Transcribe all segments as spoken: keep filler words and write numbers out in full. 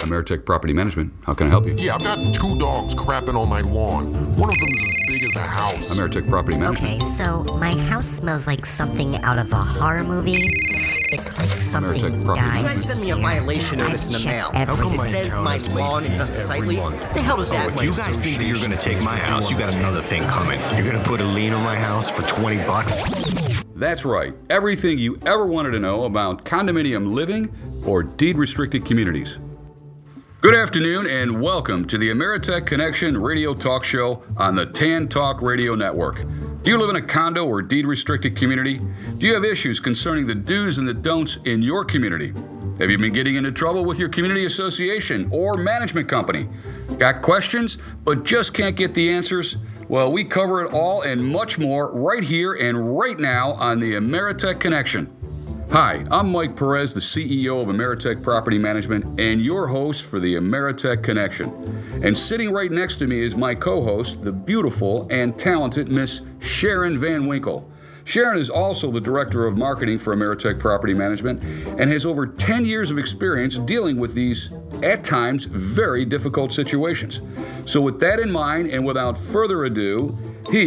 Ameritech Property Management. How can I help you? Yeah, I've got two dogs crapping on my lawn. One of them's as big as a house. Ameritech Property Management. Okay, so my house smells like something out of a horror movie. It's like something Ameritech Property died. You guys sent me a violation I've notice in the checked mail. every- It says my lawn is unsightly. What the hell does that If mean? you guys think that you're gonna take my house, you got another thing coming. You're gonna put a lien on my house for twenty bucks? That's right. Everything you ever wanted to know about condominium living or deed-restricted communities. Good afternoon and welcome to the Ameritech Connection radio talk show on the Tan Talk Radio Network. Do you live in a condo or deed-restricted community? Do you have issues concerning the do's and the don'ts in your community? Have you been getting into trouble with your community association or management company? Got questions but just can't get the answers? Well, we cover it all and much more right here and right now on the Ameritech Connection. Hi, I'm Mike Perez, the C E O of Ameritech Property Management and your host for the Ameritech Connection. And sitting right next to me is my co-host, the beautiful and talented Miss Sharon Van Winkle. Sharon is also the Director of Marketing for Ameritech Property Management and has over ten years of experience dealing with these, at times, very difficult situations. So with that in mind, and without further ado,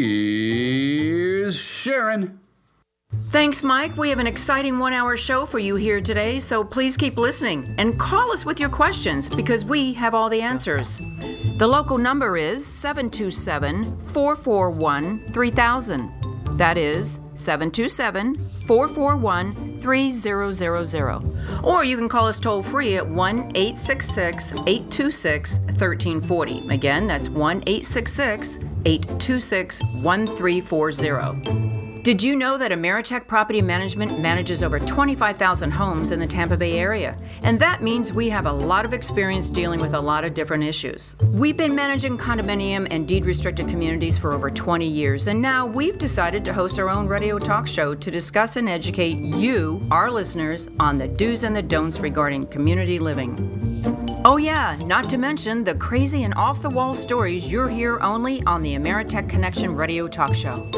here's Sharon. Thanks, Mike. We have an exciting one-hour show for you here today, so please keep listening and call us with your questions because we have all the answers. The local number is seven two seven, four four one, three thousand. That is seven two seven, four four one, three thousand. Or you can call us toll-free at one eight six six, eight two six, one three four zero. Again, that's one eight six six, eight two six, one three four zero. Did you know that Ameritech Property Management manages over twenty-five thousand homes in the Tampa Bay area? And that means we have a lot of experience dealing with a lot of different issues. We've been managing condominium and deed-restricted communities for over twenty years, and now we've decided to host our own radio talk show to discuss and educate you, our listeners, on the do's and the don'ts regarding community living. Oh yeah, not to mention the crazy and off-the-wall stories you'll hear only on the Ameritech Connection radio talk show.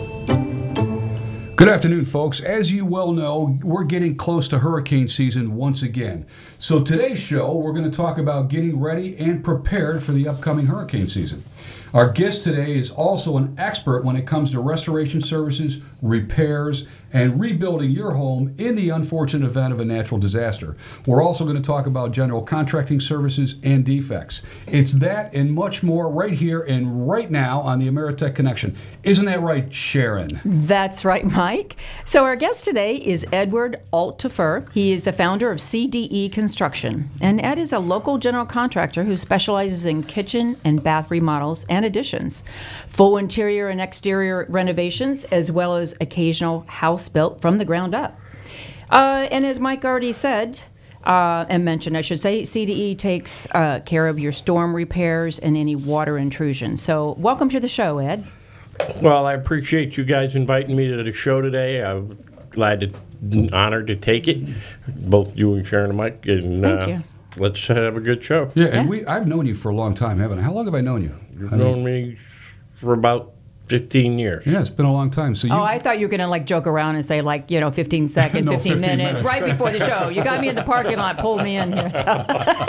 Good afternoon, folks. As you well know, we're getting close to hurricane season once again. So today's show, we're going to talk about getting ready and prepared for the upcoming hurricane season. Our guest today is also an expert when it comes to restoration services, repairs, and rebuilding your home in the unfortunate event of a natural disaster. We're also going to talk about general contracting services and defects. It's that and much more right here and right now on the Ameritech Connection. Isn't that right, Sharon? That's right, Mike. So our guest today is Edward Altefer. He is the founder of C D E Construction. And Ed is a local general contractor who specializes in kitchen and bath remodels and additions, full interior and exterior renovations, as well as occasional house built from the ground up. Uh, and as Mike already said, uh, and mentioned, I should say, C D E takes uh, care of your storm repairs and any water intrusion. So welcome to the show, Ed. Well, I appreciate you guys inviting me to the show today. I'm glad to, honored to take it, both you and Sharon and Mike. And, Thank uh, you. Let's have a good show. Yeah, and Yeah. we I've known you for a long time, haven't I? How long have I known you? You've I mean, known me for about fifteen years. Yeah, it's been a long time. So you, Oh, I thought you were going to like joke around and say like, you know, fifteen seconds, No, fifteen, fifteen minutes, minutes. right before the show. You got me in the parking lot, pulled me in here. So.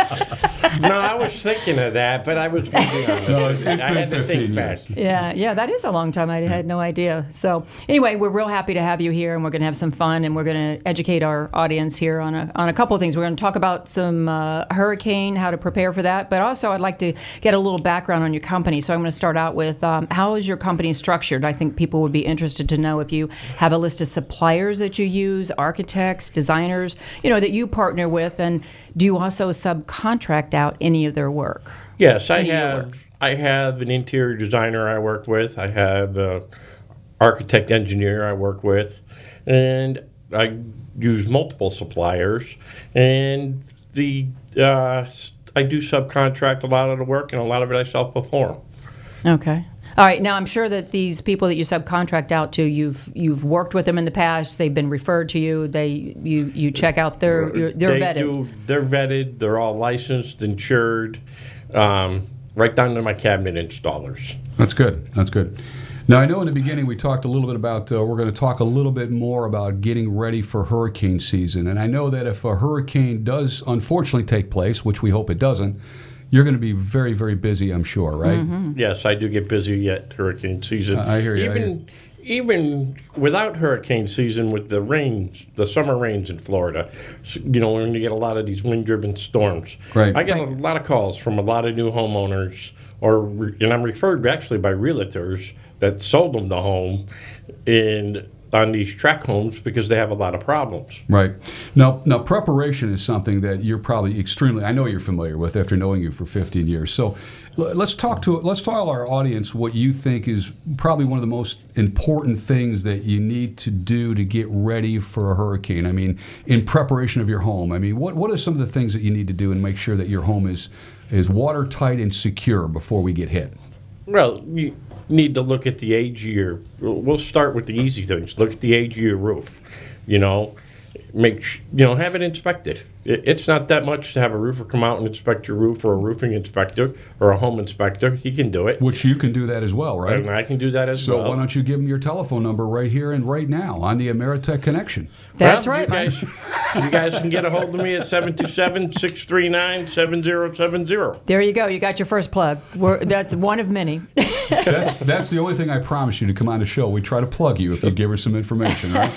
No, I was thinking of that, but I was going to be honest. No, it's- it's I been had to fifteen think back. years. Yeah, yeah, that is a long time. I had no idea. So anyway, we're real happy to have you here, and we're going to have some fun, and we're going to educate our audience here on a, on a couple of things. We're going to talk about some uh, hurricane, how to prepare for that, but also I'd like to get a little background on your company. So I'm going to start out with um, how is your company structured? I think people would be interested to know if you have a list of suppliers that you use, architects, designers, you know, that you partner with, and do you also subcontract out any of their work? Yes, I Any of your have. work? I have an interior designer I work with. I have an architect engineer I work with, and I use multiple suppliers. And the uh, I do subcontract a lot of the work, and a lot of it I self-perform. Okay. All right. Now, I'm sure that these people that you subcontract out to, you've you've worked with them in the past. They've been referred to you. They you you check out their your, they're they vetted. Do, they're vetted. They're all licensed, insured, um, right down to my cabinet installers. That's good. That's good. Now, I know in the beginning we talked a little bit about, uh, we're going to talk a little bit more about getting ready for hurricane season. And I know that if a hurricane does unfortunately take place, which we hope it doesn't, you're going to be very, very busy, I'm sure, right? Mm-hmm. Yes, I do get busy at hurricane season. Uh, I hear you. Even, I hear. even without hurricane season, with the rains, the summer rains in Florida, you know, when you get a lot of these wind-driven storms, right. I get right. a lot of calls from a lot of new homeowners, or and I'm referred actually by realtors that sold them the home in on these tract homes because they have a lot of problems. Right. Now, now preparation is something that you're probably extremely, I know you're familiar with after knowing you for fifteen years. So l- let's talk to, let's tell our audience what you think is probably one of the most important things that you need to do to get ready for a hurricane. I mean, in preparation of your home. I mean, what, what are some of the things that you need to do and make sure that your home is, is watertight and secure before we get hit? Well, you need to look at the age of your, we'll start with the easy things. Look at the age of your roof, you know, make, you know, have it inspected. It, it's not that much to have a roofer come out and inspect your roof, or a roofing inspector or a home inspector. He can do it. Which you can do that as well, right? And I can do that as so well. So why don't you give them your telephone number right here and right now on the Ameritech Connection? That's well, right, you guys, you guys can get a hold of me at seven two seven, six three nine, seven zero seven zero. There you go. You got your first plug. We're, that's one of many. that's, that's the only thing I promise you to come on the show. We try to plug you if you give her some information, right?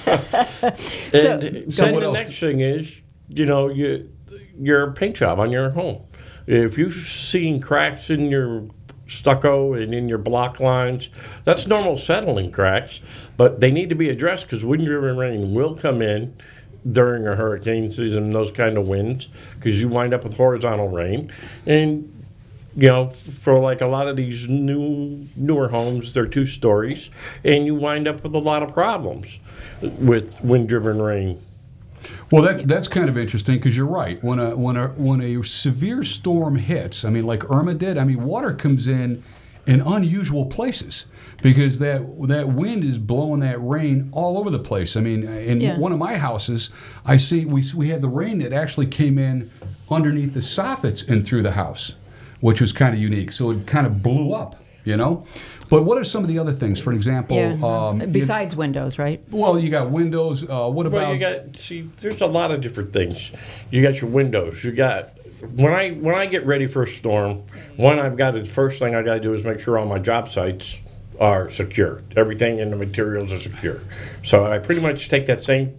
so, and so then what the else? next thing is, you know, you, your paint job on your home. If you've seen cracks in your stucco and in your block lines, that's normal settling cracks, but they need to be addressed because wind-driven rain will come in during a hurricane season, those kind of winds, because you wind up with horizontal rain. And you know, for like a lot of these new newer homes, they're two stories, and you wind up with a lot of problems with wind-driven rain. Well, that's that's kind of interesting because you're right. When a when a when a severe storm hits, I mean, like Irma did, I mean, water comes in in unusual places because that that wind is blowing that rain all over the place. I mean, in Yeah. one of my houses, I see we we had the rain that actually came in underneath the soffits and through the house, which was kind of unique. So it kind of blew up, you know. But what are some of the other things? For example, yeah. um, besides you, windows, right? Well, you got windows. Uh, what about? Well, you got see. There's a lot of different things. You got your windows. You got when I when I get ready for a storm. One, I've got the first thing I got to do is make sure all my job sites are secure. Everything in the materials are secure. So I pretty much take that same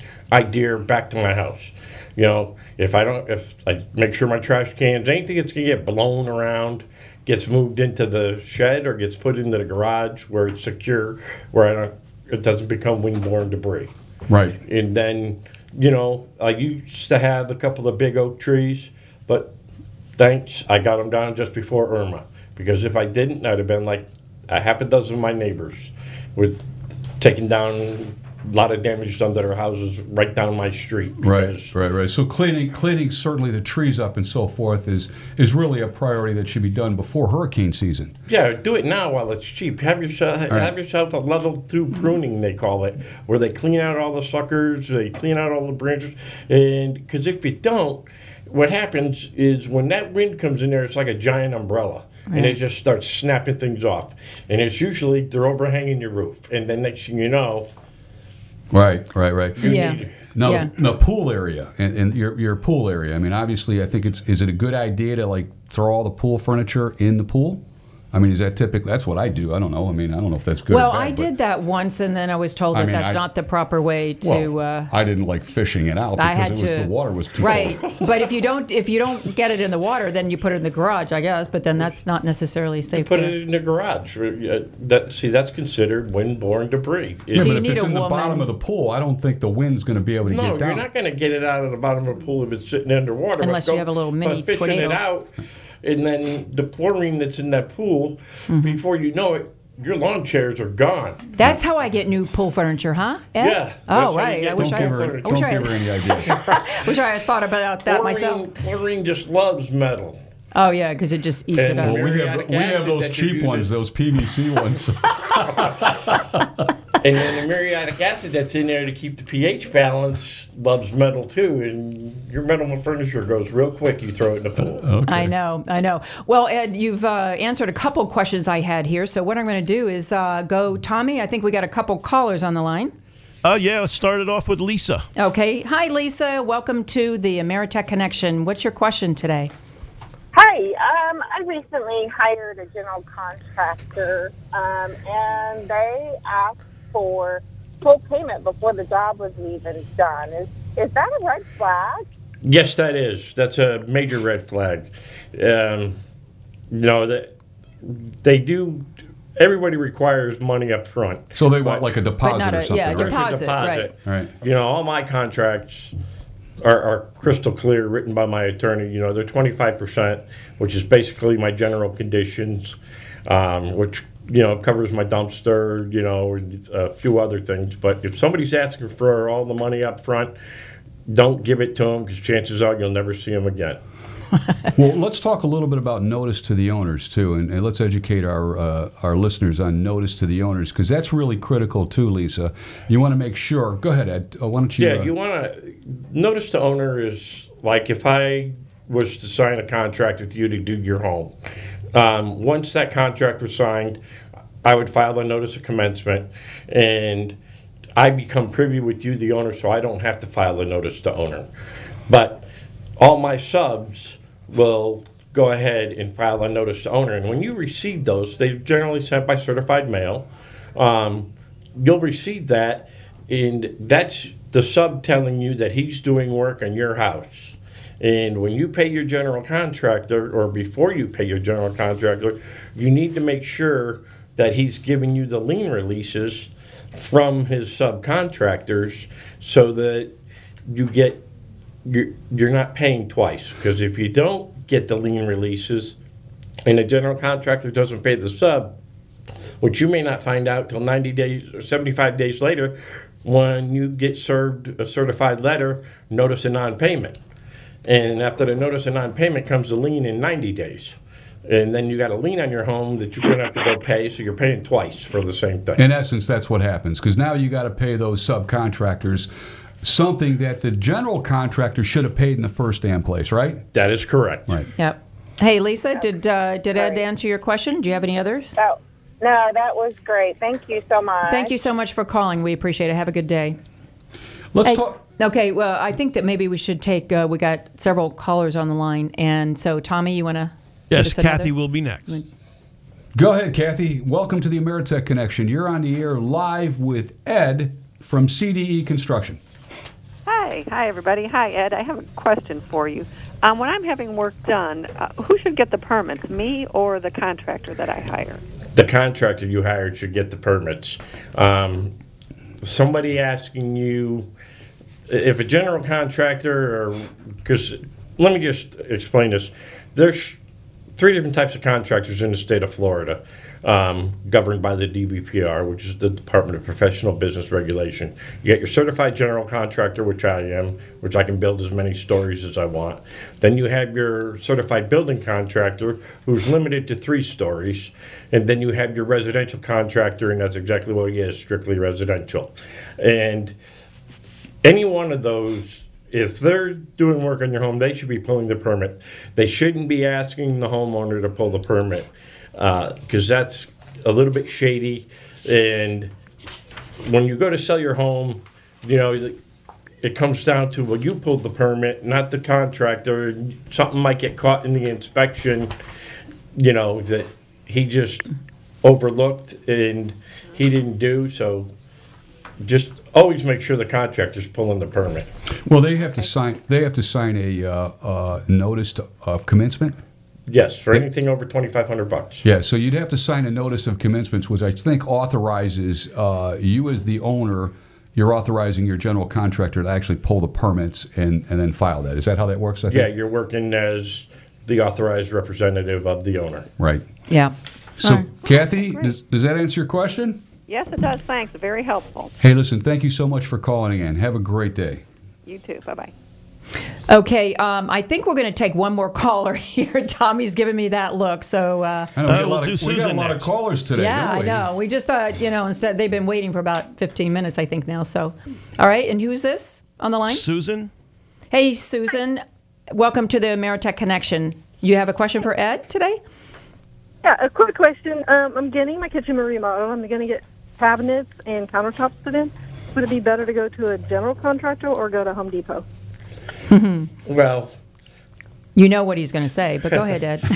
idea back to my house. You know, if I don't, if I make sure my trash cans, anything that's gonna get blown around, gets moved into the shed or gets put into the garage where it's secure, where I don't, it doesn't become windborne debris. Right. And then, you know, I used to have a couple of big oak trees, but thanks, I got them down just before Irma. Because if I didn't, I'd have been like a half a dozen of my neighbors with taking down a lot of damage done to their houses right down my street. Right, right, right. So cleaning, cleaning certainly the trees up and so forth is is really a priority that should be done before hurricane season. Yeah, do it now while it's cheap. Have yourself right. have yourself a level two pruning, they call it, where they clean out all the suckers, they clean out all the branches, and because if you don't, what happens is when that wind comes in there, it's like a giant umbrella. Right. And it just starts snapping things off. And it's usually they're overhanging your roof. And then next thing you know, Right, right, right. Yeah. Now, yeah. the pool area and, and your your pool area. I mean, obviously, I think it's is it a good idea to like throw all the pool furniture in the pool? I mean, is that typically, that's what I do. I don't know. I mean, I don't know if that's good Well, or bad, I did that once, and then I was told I that mean, that's I- not the proper way to. Well, uh, I didn't like fishing it out because I had it was, to. the water was too right, cold. but if you don't, if you don't get it in the water, then you put it in the garage, I guess. But then that's not necessarily safe. put there. it in the garage. Uh, That see, that's considered windborne debris. Yeah, So but you if need it's a in the woman- bottom of the pool, I don't think the wind's going to be able to No, get down. you're not going to get it out of the bottom of the pool if it's sitting underwater. Unless But you go- have a little but mini fishing tornado. it out, and then the chlorine that's in that pool, Mm-hmm. before you know it, your lawn chairs are gone. That's how I get new pool furniture, huh? Ed? Yeah, that's Oh, how you right. get I wish Don't I, give her, I don't wish I, give her any ideas. wish I had thought about that Chlorine, myself. chlorine just loves metal. Oh yeah, because it just eats And it up. Well, we have Muriatic we have acid those that you're cheap ones, using. those P V C ones. And then the muriatic acid that's in there to keep the pH balance loves metal too, and your metal furniture goes real quick. You throw it in the pool. Okay. I know, I know. Well, Ed, you've uh, answered a couple questions I had here. So what I'm going to do is uh, go, Tommy. I think we got a couple callers on the line. Uh, yeah, let's start it off with Lisa. Okay. Hi, Lisa. Welcome to the Ameritech Connection. What's your question today? Hi. Um, I recently hired a general contractor, um, and they asked for full payment before the job was even done. Is is that a red flag? Yes, that is. That's a major red flag. Um, you know, that they do. Everybody requires money up front. So they want like a deposit not a- or something, yeah, right? deposit. deposit. Right. You know, all my contracts are, are crystal clear, written by my attorney. You know, they're twenty-five percent, which is basically my general conditions, um, which, you know, covers my dumpster, you know, and a few other things. But if somebody's asking for all the money up front, don't give it to them, because chances are you'll never see them again. Well, let's talk a little bit about notice to the owners, too, and, and let's educate our uh, our listeners on notice to the owners, because that's really critical, too, Lisa. You want to make sure. Go ahead, Ed. Uh, why don't you... Yeah, uh, you want to... Notice to owner is like if I was to sign a contract with you to do your home. Um, once that contract was signed, I would file a notice of commencement, and I become privy with you, the owner, so I don't have to file a notice to owner. But all my subs will go ahead and file a notice to owner. And when you receive those, they're generally sent by certified mail. Um, you'll receive that, and that's the sub telling you that he's doing work on your house. And when you pay your general contractor, or before you pay your general contractor, you need to make sure that he's giving you the lien releases from his subcontractors, so that you get you're, you're not paying twice. Because if you don't get the lien releases and the general contractor doesn't pay the sub, which you may not find out till ninety days or seventy-five days later, when you get served a certified letter, notice of non-payment. And after the notice of non-payment comes the lien in ninety days. And then you got a lien on your home that you're going to have to go pay, so you're paying twice for the same thing. In essence, that's what happens, because now you got to pay those subcontractors something that the general contractor should have paid in the first damn place, right? That is correct. Right. Yep. Hey, Lisa, did uh, did Ed answer your question? Do you have any others? Oh, no, that was great. Thank you so much. Thank you so much for calling. We appreciate it. Have a good day. Let's Hey, talk. Okay, well, I think that maybe we should take, uh, we got several callers on the line. And so, Tommy, you want to? Yes, Kathy will be next. Go ahead, Kathy. Welcome to the Ameritech Connection. You're on the air live with Ed from C D E Construction. Hi. Hi, everybody. Hi, Ed. I have a question for you. Um, when I'm having work done, uh, who should get the permits, me or the contractor that I hire? The contractor you hired should get the permits. Um, somebody asking you, if a general contractor, or because let me just explain this. There's three different types of contractors in the state of Florida, um, governed by the D B P R, which is the Department of Professional Business Regulation. You get your certified general contractor, which I am, which I can build as many stories as I want. Then you have your certified building contractor, who's limited to three stories. And then you have your residential contractor, and that's exactly what he is, strictly residential. And any one of those, if they're doing work on your home, they should be pulling the permit. They shouldn't be asking the homeowner to pull the permit, because uh, that's a little bit shady. And when you go to sell your home, you know, it comes down to, well, you pulled the permit, not the contractor. Something might get caught in the inspection, you know, that he just overlooked and he didn't do. So just always make sure the contractor's pulling the permit. Well, they have to sign. They have to sign a uh, uh, notice to, of commencement. Yes, for anything over twenty-five hundred bucks. Yeah, so you'd have to sign a notice of commencement, which I think authorizes uh, you as the owner. You're authorizing your general contractor to actually pull the permits and, and then file that. Is that how that works? I think? Yeah, you're working as the authorized representative of the owner. Right. Yeah. So, right. Kathy, does, does that answer your question? Yes, it does. Thanks. Very helpful. Hey, listen, thank you so much for calling in. Have a great day. You too. Bye-bye. Okay, um, I think we're going to take one more caller here. Tommy's giving me that look, so... Uh, I know, we, got a lot of, we got a lot of callers today, yeah, don't we? I know. We just thought, you know, instead, they've been waiting for about fifteen minutes, I think, now, so... All right, and who's this on the line? Susan. Hey, Susan. Welcome to the Ameritech Connection. You have a question for Ed today? Yeah, a quick question. Um, I'm getting my kitchen remodel. I'm going to get cabinets and countertops put in. Would it be better to go to a general contractor or go to Home Depot? Well, you know what he's going to say, but go ahead, Ed.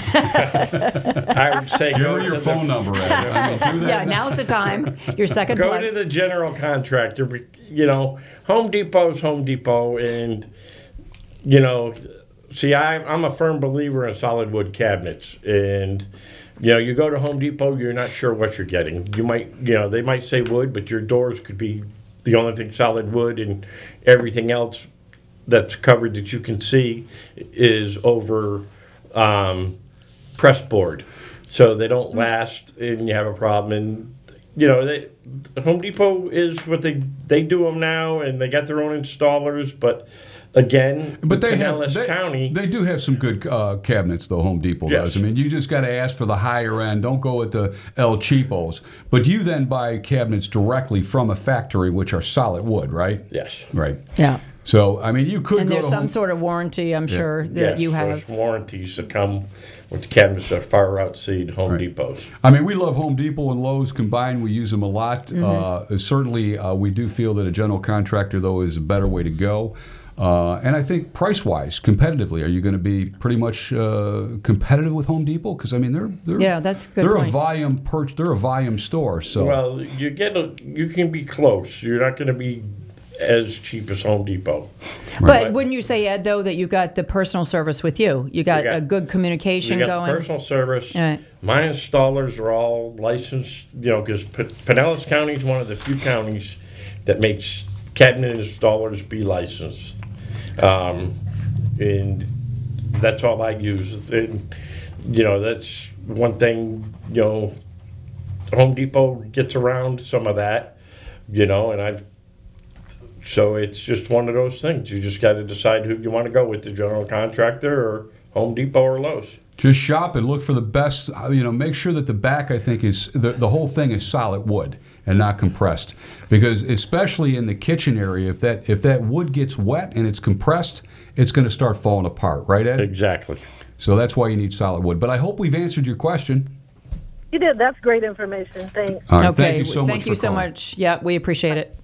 I would say Give go her your to phone the, number, Ed. I mean, do that. Yeah, now's the time. Your second Go plug. to the general contractor. You know, Home Depot's Home Depot, and you know, see, I, I'm a firm believer in solid wood cabinets, and you know, you go to Home Depot, you're not sure what you're getting. You might, you know, they might say wood, but your doors could be the only thing solid wood, and everything else that's covered that you can see is over um, press board, so they don't last, and you have a problem. And you know, they, Home Depot is what they they do them now, and they got their own installers. But again, But they Pinellas have they, County, they do have some good uh, cabinets, though. Home Depot Yes. does. I mean, you just got to ask for the higher end. Don't go with the El Cheapos. But you then buy cabinets directly from a factory, which are solid wood, right? yes, Right. Yeah. So I mean, you could And go there's to some Home, sort of warranty, I'm sure, that yes, you have. there's warranties that come with the cabinets that far outseed Home Right. Depots. I mean, we love Home Depot and Lowe's combined. We use them a lot. Mm-hmm. Uh, certainly, uh, we do feel that a general contractor, though, is a better way to go. Uh, and I think price-wise, competitively, are you going to be pretty much uh, competitive with Home Depot? Because I mean, they're they're Yeah, that's a good they're point. a volume perch. They're a volume store. So Well, you get a, you can be close. You're not going to be as cheap as Home Depot. But wouldn't you say, Ed, though, that you got the personal service with you? You got, We got- a good communication We got going? the personal service. Right. My installers are all licensed, you know, because P- Pinellas County is one of the few counties that makes cabinet installers be licensed. Um, and that's all I use. And, you know, that's one thing, you know, Home Depot gets around some of that, you know, and I've So it's just one of those things. You just got to decide who you want to go with, the general contractor or Home Depot or Lowe's. just shop and look for the best. uh, You know, make sure that the back, I think, is the, the whole thing is solid wood and not compressed, because especially in the kitchen area, if that if that wood gets wet and it's compressed, it's going to start falling apart, right, Ed? Exactly. So that's why you need solid wood. But I hope we've answered your question. You did. That's great information. Thanks. All right, Okay, thank you so much thank you for so calling. much. Yeah, we appreciate it.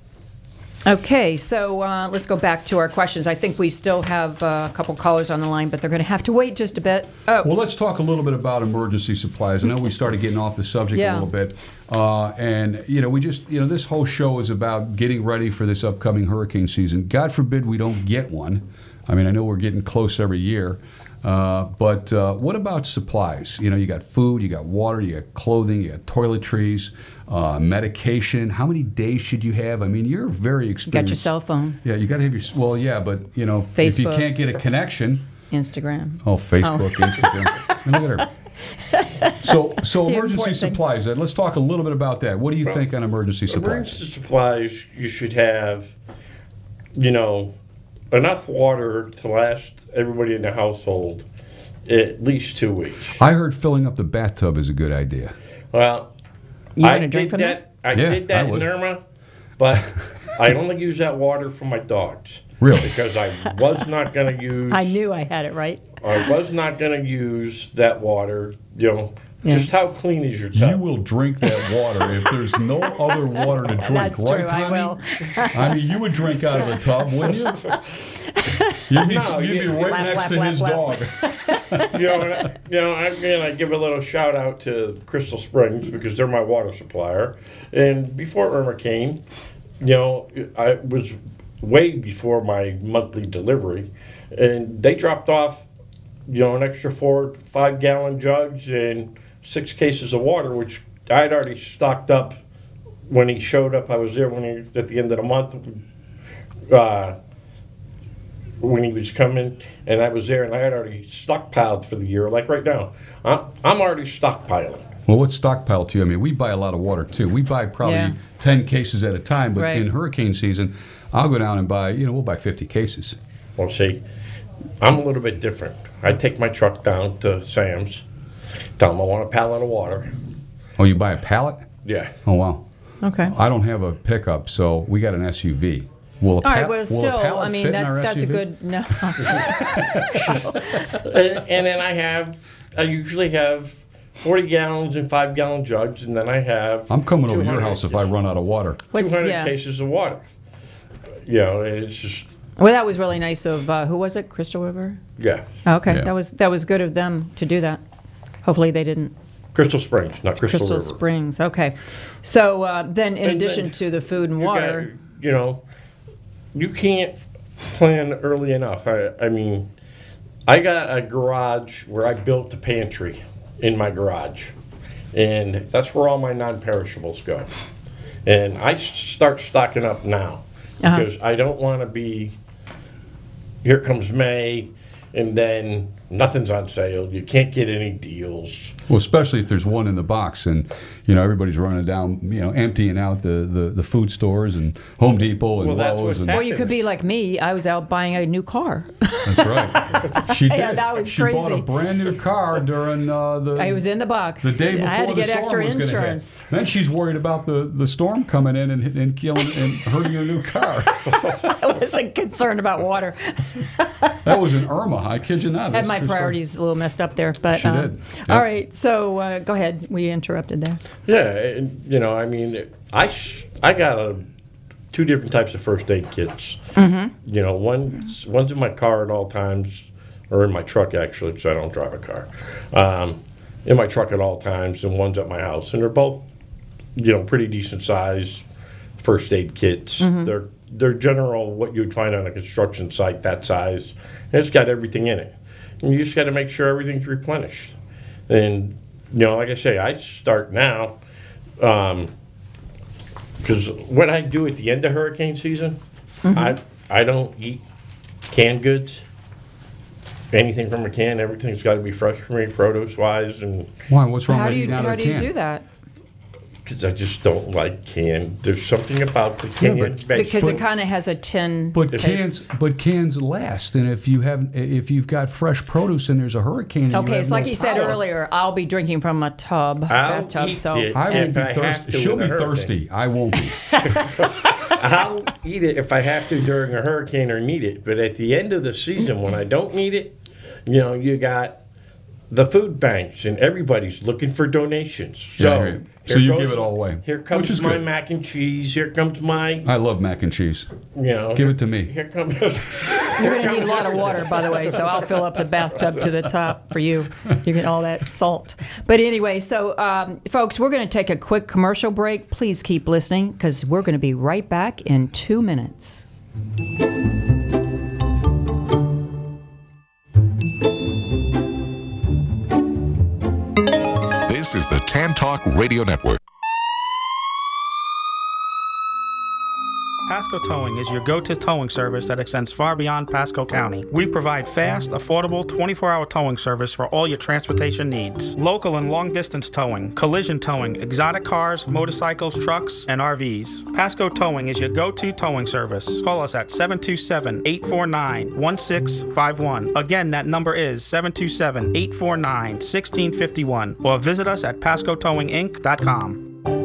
Okay, so uh, let's go back to our questions. I think we still have uh, a couple callers on the line, but they're going to have to wait just a bit. Oh, Well, let's talk a little bit about emergency supplies. I know we started getting off the subject Yeah. a little bit. Uh, and, you know, we just, you know, this whole show is about getting ready for this upcoming hurricane season. God forbid we don't get one. I mean, I know we're getting close every year. Uh, but uh, what about supplies? You know, you got food, you got water, you got clothing, you got toiletries, uh, medication. How many days should you have? I mean, you're very you experienced. got your cell phone, Yeah, you got to have your, well, yeah, but, you know, if you Facebook. can't get a connection. Instagram. Oh, Facebook, Instagram. And look at her. So, so The emergency important things. supplies. Ed, let's talk a little bit about that. What do you think on emergency supplies? Emergency supplies, you should have, you know, enough water to last everybody in the household at least two weeks. I heard filling up the bathtub is a good idea. Well, You I wanna drink did from that. I Yeah, did that I in would. Irma, but I only use that water for my dogs. Really? Because I was not going to use. I knew I had it right. I was not going to use that water. You know, Yeah. just how clean is your You tub? will drink that water if there's no other water to drink, That's right, true, I Tommy? will. I mean, you would drink out of the tub, wouldn't you? You'd be, No, you'd be you- right Lap, next lap, to lap, his lap. dog. you know, and I, you know, I, again, I give a little shout out to Crystal Springs because they're my water supplier. And before Irma came, you know, I was way before my monthly delivery, and they dropped off, you know, an extra four, five gallon jugs and six cases of water, which I had already stocked up when he showed up. I was there when he at the end of the month. Uh, when he was coming, and I was there, and I had already stockpiled for the year. Like right now, I'm, I'm already stockpiling. Well, what's stockpile too? I mean, we buy a lot of water too. We buy probably Yeah. ten cases at a time, but Right. in hurricane season, I'll go down and buy, you know, we'll buy fifty cases. Well, see, I'm a little bit different. I take my truck down to Sam's, tell them I want a pallet of water. Oh, you buy a pallet? Yeah. Oh, wow. Okay. I don't have a pickup, so we got an S U V. Will a All right, pa- well, will a still, pallet I mean, fit in that, our that's S U V? a good, no. and, and then I have, I usually have forty gallons in five gallon jugs, and then I have. I'm coming over to your house if I run out of water. two hundred yeah. cases of water. You know, it's just. Well, that was really nice of, uh, who was it, Crystal River? Yeah. Okay, Yeah. that was that was good of them to do that. Hopefully they didn't. Crystal Springs, not Crystal, Crystal River. Springs, okay. So uh, then in And addition then to the food and you water. got- you know, you can't plan early enough. I, I mean, I got a garage where I built a pantry in my garage. And that's where all my non-perishables go. And I s- start stocking up now. Uh-huh. Because I don't want to be, here comes May, and then nothing's on sale. You can't get any deals. Well, especially if there's one in the box, and you know everybody's running down, you know, emptying out the, the, the food stores and Home Depot and Well, that's Lowe's. what's And Or you could be like me. I was out buying a new car. that's right. She did. Yeah, that was she bought a crazy. brand new car during uh, the. I was in the box. The day before I had to the get storm extra was gonna hit. insurance. Then she's worried about the, the storm coming in and, and killing and hurting her new car. I wasn't concerned about water. That was an Irma. I kid you not. Had That's my true story. priorities a little messed up there, but She um, did. Yep. All right, so uh, go ahead. We interrupted there. Yeah, and, you know, I mean, I, sh- I got a, two different types of first aid kits. Mm-hmm. You know, one's, one's in my car at all times, or in my truck actually, because I don't drive a car. Um, in my truck at all times, and one's at my house. And they're both, you know, pretty decent size first aid kits. Mhm. They're they're general what you'd find on a construction site that size. And it's got everything in it. And you just got to make sure everything's replenished. And, you know, like I say, I start now, because what I do at the end of hurricane season, Mhm. I I don't eat canned goods. Anything from a can, everything's got to be fresh for me, produce-wise. And Why? What's wrong How with do you eating out how of a do you can? do that? Because I just don't like canned. There's something about the canned but- vegetables. Because it kind of has a tin But taste. cans, but cans last, and if you have, if you've got fresh produce and there's a hurricane, and you Okay, have it's like no you said power, earlier. I'll be drinking from a tub, I'll bathtub. eat So it. I won't If be I have thirsty. to She'll with be a hurricane. thirsty. I won't be. I'll eat it if I have to during a hurricane or need it. But at the end of the season, when I don't need it, you know, you got the food banks and everybody's looking for donations. So, Yeah, I hear you. So here you goes- give it all away, Here comes which is my good. mac and cheese. Here comes my, I love mac and cheese. you know. Give it to me. Here comes. you're going to need a lot of water, by the way. So I'll fill up the bathtub to the top for you. You get all that salt. But anyway, so um, folks, we're going to take a quick commercial break. Please keep listening because we're going to be right back in two minutes. This is the Tan Talk Radio Network. Pasco Towing is your go-to towing service that extends far beyond Pasco County. We provide fast, affordable, twenty-four hour towing service for all your transportation needs. Local and long-distance towing, collision towing, exotic cars, motorcycles, trucks, and R Vs. Pasco Towing is your go-to towing service. Call us at seven two seven, eight four nine, one six five one. Again, that number is seven two seven, eight four nine, one six five one. Or visit us at pasco towing inc dot com.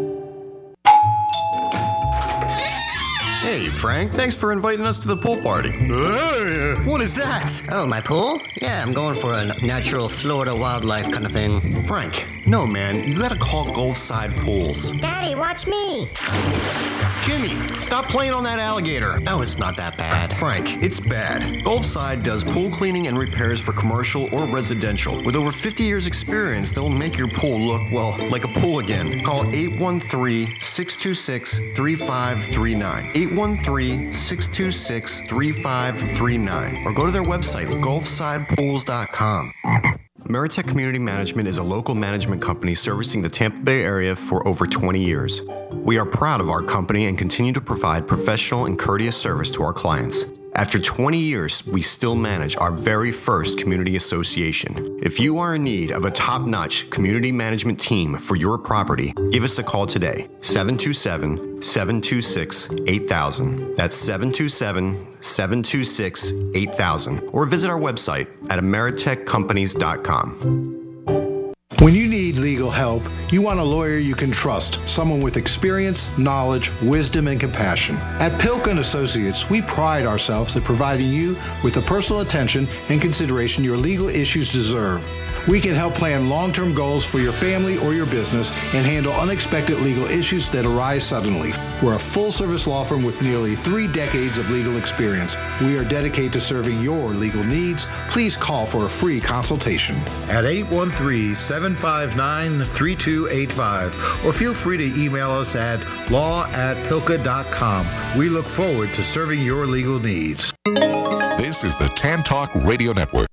Hey, Frank, thanks for inviting us to the pool party. Hey, what is that? Oh, my pool? Yeah, I'm going for a natural Florida wildlife kind of thing. Frank, no, man, you gotta call Gulfside Pools. Daddy, watch me. Jimmy, stop playing on that alligator. Oh, it's not that bad. Frank, it's bad. Gulfside does pool cleaning and repairs for commercial or residential. With over fifty years experience, they'll make your pool look, well, like a pool again. Call eight one three, six two six, three five three nine. eight one three, six two six, three five three nine. Or go to their website, gulfside pools dot com. Ameritech Community Management is a local management company servicing the Tampa Bay area for over twenty years. We are proud of our company and continue to provide professional and courteous service to our clients. After twenty years, we still manage our very first community association. If you are in need of a top-notch community management team for your property, give us a call today, seven two seven, seven two six, eight thousand. That's seven two seven, seven two six, eight thousand. Or visit our website at ameritech companies dot com. When you need legal help, you want a lawyer you can trust, someone with experience, knowledge, wisdom, and compassion. At Pilka and Associates, we pride ourselves at providing you with the personal attention and consideration your legal issues deserve. We can help plan long-term goals for your family or your business and handle unexpected legal issues that arise suddenly. We're a full-service law firm with nearly three decades of legal experience. We are dedicated to serving your legal needs. Please call for a free consultation at eight one three, seven five nine, three two eight five or feel free to email us at law at pilka dot com. We look forward to serving your legal needs. This is the Tan Talk Radio Network.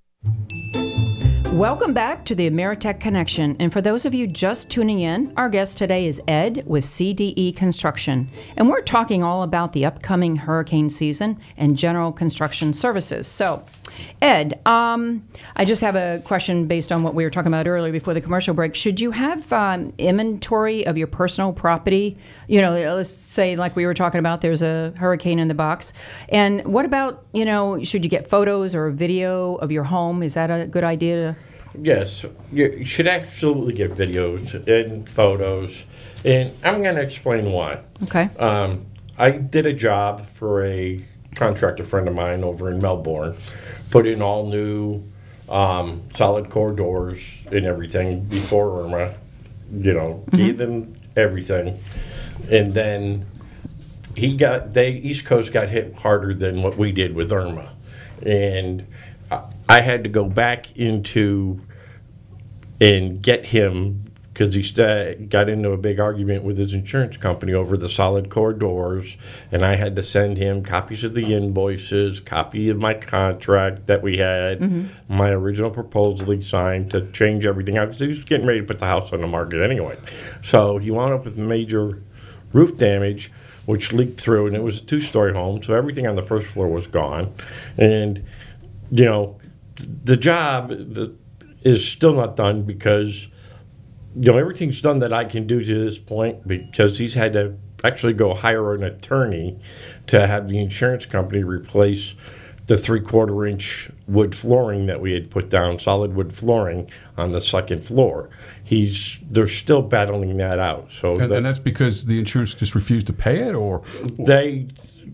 Welcome back to the Ameritech Connection. And for those of you just tuning in, our guest today is Ed with C D E Construction. And we're talking all about the upcoming hurricane season and general construction services. So, Ed, um, I just have a question based on what we were talking about earlier before the commercial break. Should you have um, inventory of your personal property? You know, let's say like we were talking about, there's a hurricane in the box. And what about, you know, should you get photos or video of your home? Is that a good idea to... Yes, you should absolutely get videos and photos, and I'm going to explain why. Okay. Um, I did a job for a contractor friend of mine over in Melbourne, put in all new um, solid core doors and everything before Irma, you know, mm-hmm. gave them everything, and then he got, they, East Coast got hit harder than what we did with Irma, and I had to go back into and get him because he st- got into a big argument with his insurance company over the solid core doors, and I had to send him copies of the invoices, copy of my contract that we had, mm-hmm. my original proposal he signed to change everything out because he was getting ready to put the house on the market anyway. So he wound up with major roof damage, which leaked through, and it was a two-story home, so everything on the first floor was gone. And, you know, the job the, is still not done because, you know, everything's done that I can do to this point because he's had to actually go hire an attorney to have the insurance company replace the three-quarter inch wood flooring that we had put down, solid wood flooring, on the second floor. He's they're still battling that out. So and, that, and that's because the insurance just refused to pay it, or they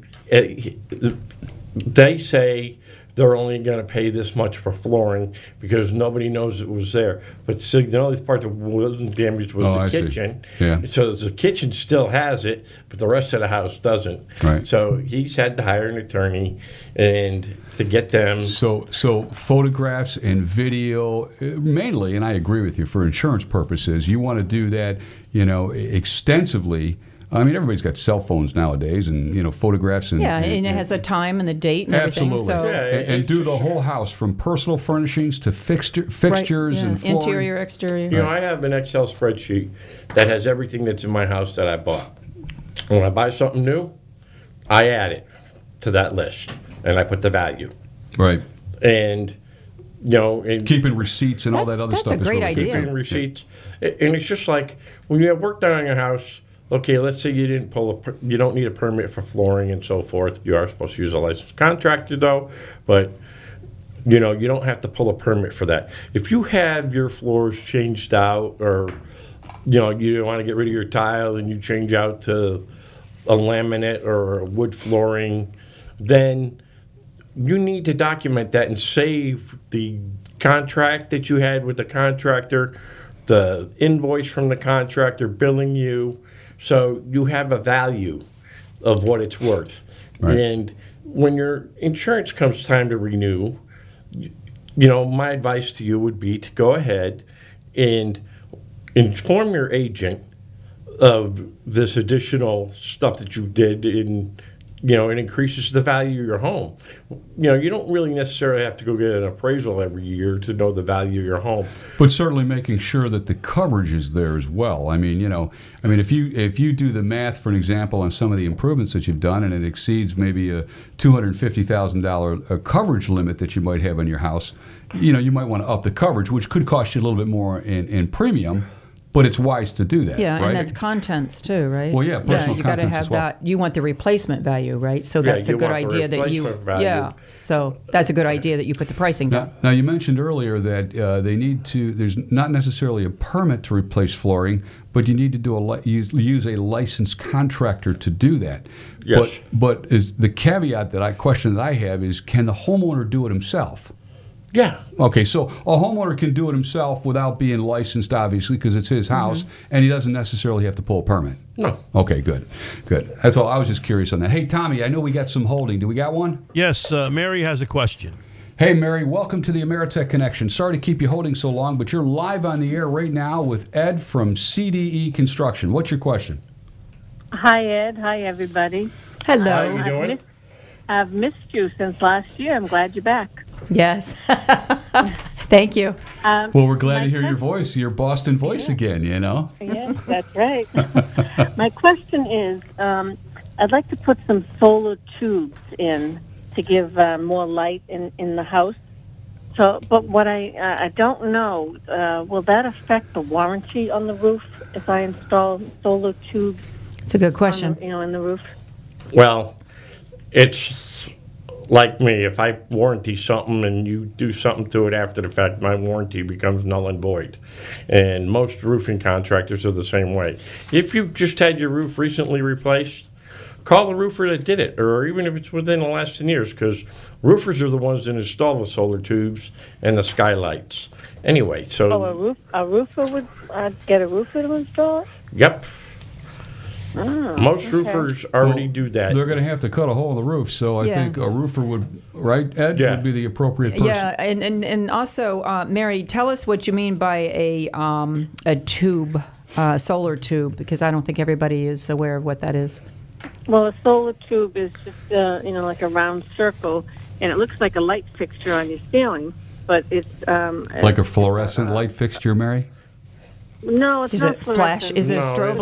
uh, they say they're only going to pay this much for flooring because nobody knows it was there. But so, the only part that wasn't damaged was oh, the I kitchen. See. Yeah. So the kitchen still has it, but the rest of the house doesn't. Right. So he's had to hire an attorney and to get them. So, so photographs and video, mainly, and I agree with you, for insurance purposes, you want to do that, you know, extensively. I mean, everybody's got cell phones nowadays, and you know, photographs and yeah, and, and it has the time and the date and absolutely. everything. So Yeah, and, and do the whole house from personal furnishings to fixture, fixtures right, yeah. and flooring. Interior, exterior. You know, I have an Excel spreadsheet that has everything that's in my house that I bought. When I buy something new, I add it to that list, and I put the value. Right. And you know, and keeping receipts and all That's- that other that's stuff. a great is really idea. keeping receipts, and it's just like when you have work done on your house. Okay, let's say you didn't pull a, per- you don't need a permit for flooring and so forth. You are supposed to use a licensed contractor though, but you know, you don't have to pull a permit for that. If you have your floors changed out, or you know, you want to get rid of your tile and you change out to a laminate or a wood flooring, then you need to document that and save the contract that you had with the contractor, the invoice from the contractor billing you. So you have a value of what it's worth. Right. And when your insurance comes time to renew, you know, my advice to you would be to go ahead and inform your agent of this additional stuff that you did in you know, it increases the value of your home. You know, you don't really necessarily have to go get an appraisal every year to know the value of your home. But certainly making sure that the coverage is there as well. I mean, you know, I mean, if you if you do the math, for an example, on some of the improvements that you've done, and it exceeds maybe a two hundred fifty thousand dollars coverage limit that you might have on your house, you know, you might want to up the coverage, which could cost you a little bit more in, in premium. But it's wise to do that, yeah, right? and that's contents too, right? Well, yeah, personal yeah, you got to contents have as well. that. You want the replacement value, right? So Yeah, that's a you good want the idea that you. replacement value. Yeah, so that's a good idea that you put the pricing down. Now, now you mentioned earlier that uh, they need to. There's not necessarily a permit to replace flooring, but you need to do a li- use, use a licensed contractor to do that. Yes. But but is the caveat that I question that I have is, can the homeowner do it himself? Yeah. Okay, so a homeowner can do it himself without being licensed, obviously, because it's his house, Mm-hmm. and he doesn't necessarily have to pull a permit. No. Okay, good, good. That's all. I was just curious on that. Hey, Tommy, I know we got some holding. Do we got one? Yes, uh, Mary has a question. Hey, Mary, welcome to the Ameritech Connection. Sorry to keep you holding so long, but you're live on the air right now with Ed from C D E Construction. What's your question? Hi, Ed. Hi, everybody. Hello. How you I've doing? missed, I've missed you since last year. I'm glad you're back. Yes. Thank you. Um, Well, we're glad my to hear your question- voice, your Boston voice again, you know? Yes, that's right. My question is, um, I'd like to put some solar tubes in to give uh, more light in, in the house. So, but what I uh, I don't know, uh, will that affect the warranty on the roof if I install solar tubes? It's a good on question. the, you know, in the roof. Well, it's like me. If I warranty something and you do something to it after the fact, my warranty becomes null and void. And most roofing contractors are the same way. If you just had your roof recently replaced, call the roofer that did it, or even if it's within the last ten years, because roofers are the ones that install the solar tubes and the skylights. Anyway, so... Oh, a roof a roofer would uh, get a roofer to install it? Yep. Oh, Most okay. roofers already Well, do that. They're going to have to cut a hole in the roof, so I Yeah. think a roofer would, right, Ed, Yeah. would be the appropriate person. Yeah, and, and, and also, uh, Mary, tell us what you mean by a um, a tube, uh, solar tube, because I don't think everybody is aware of what that is. Well, a solar tube is just, uh, you know, like a round circle, and it looks like a light fixture on your ceiling, but it's... Um, Like a fluorescent light fixture, Mary? No, it's Does not it flash? fluorescent. Is it a No, strobe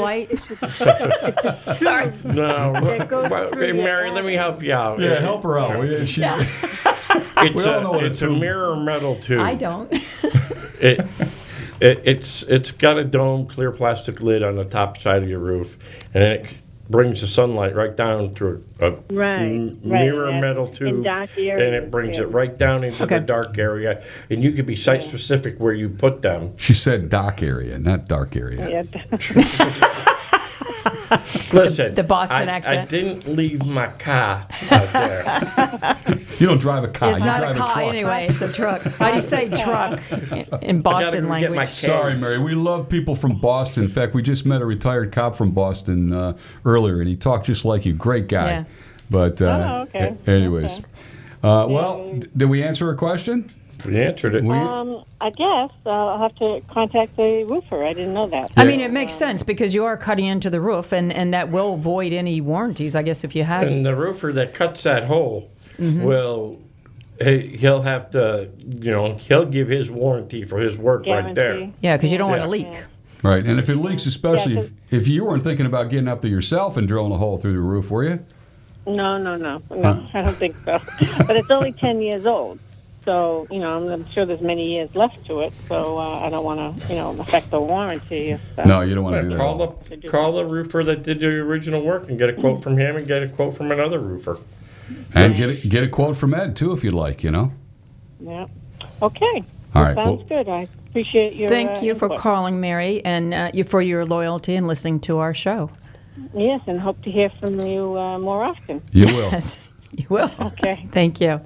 it- light? Sorry. No, It goes well, through hey, your Mary, let me help you out. Yeah, help her out. will you? She's, It's, We all know a, what a it's a tube- mirror metal tube. I don't. It, it, it's it's got a dome, clear plastic lid on the top side of your roof, and it brings the sunlight right down through a Right, m- right, mirror yeah. metal In tube, dark and areas, it brings yeah. it right down into Okay. the dark area, and you can be site specific where you put them. she said dock area, not dark area. Yeah. Listen, the Boston I, I accent. didn't leave my car out there. You don't drive a car, It's you not a drive car truck. anyway. It's a truck. How do you say truck in- in Boston go get my language? Sorry, cans. Mary. We love people from Boston. In fact, we just met a retired cop from Boston uh, earlier, and he talked just like you. Great guy. Yeah. But uh, Oh, okay. a- anyways, Okay. uh, well, d- did we answer a question? We answered it. We, Um, I guess uh, I'll have to contact the roofer. I didn't know that. I mean, it makes sense because you are cutting into the roof, and, and that will void any warranties, I guess, if you had. And the roofer that cuts that hole Mhm. will, he, he'll have to, you know, he'll give his warranty for his work right there. Guarantee. Yeah, because you don't want Yeah. to leak. right, and if it leaks, especially Yeah, if, if you weren't thinking about getting up there yourself and drilling a hole through the roof, were you? No, no, no, no. Huh. I don't think so. But it's only ten years old, so you know I'm, I'm sure there's many years left to it. So uh, I don't want to, you know, affect the warranty. If, uh, No, you don't want to do that. Call the call the roofer that did the original work and get a quote from him and get a quote from another roofer. And get a, get a quote from Ed, too, if you'd like, you know? Yeah. Okay. All right, Sounds well- good. I appreciate your. Thank uh, you for input. calling, Mary, and uh, you for your loyalty and listening to our show. Yes, and hope to hear from you uh, more often. You will. Yes, you will. Okay. Thank you.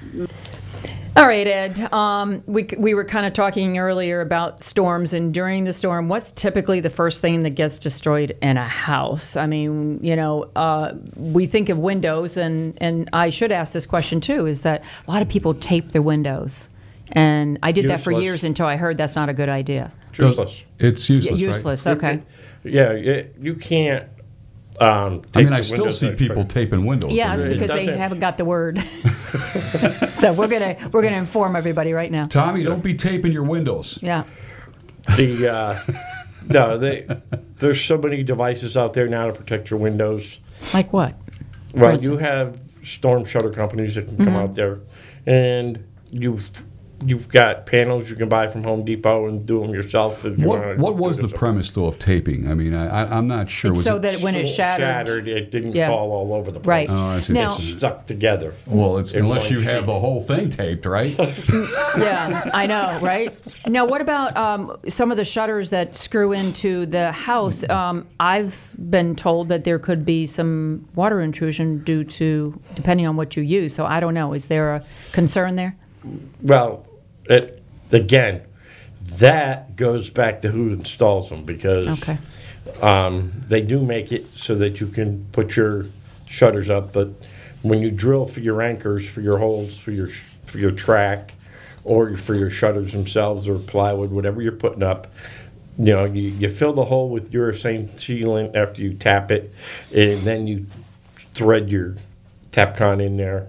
All right, Ed. Um, we we were kind of talking earlier about storms, and during the storm, what's typically the first thing that gets destroyed in a house? I mean, you know, uh, we think of windows, and and I should ask this question too: is that a lot of people tape their windows, and I did that for Useless. years until I heard that's not a good idea. Useless. It's useless, Yeah, right? useless. Okay. Yeah, it, you can't. Um, I mean, tape I the still windows see extra. people taping windows. Yes, I mean, because they doesn't- haven't got the word. So we're gonna we're gonna inform everybody right now. Tommy, don't be taping your windows. Yeah. The uh, no, they, there's so many devices out there now to protect your windows. Like what? Well, For you instance? have storm shutter companies that can come Mhm. out there, and you've you've got panels you can buy from Home Depot and do them yourself. If you What wanna what do was it the yourself. premise though of taping? I mean, I, I I'm not sure. It's Was so it, that when it So shattered, shattered, it didn't Yeah. fall all over the place. Right. Oh, I see. Now- It's stuck together. well, it's in unless one you have sheet. the whole thing taped, right? yeah, I know, right? Now, what about um, some of the shutters that screw into the house? Um, I've been told that there could be some water intrusion due to, depending on what you use. So I don't know. Is there a concern there? Well, it, again, that goes back to who installs them because Okay. um, they do make it so that you can put your shutters up, but when you drill for your anchors, for your holes, for your sh- for your track, or for your shutters themselves or plywood, whatever you're putting up, you know, you, you fill the hole with urethane sealant after you tap it, and then you thread your Tapcon in there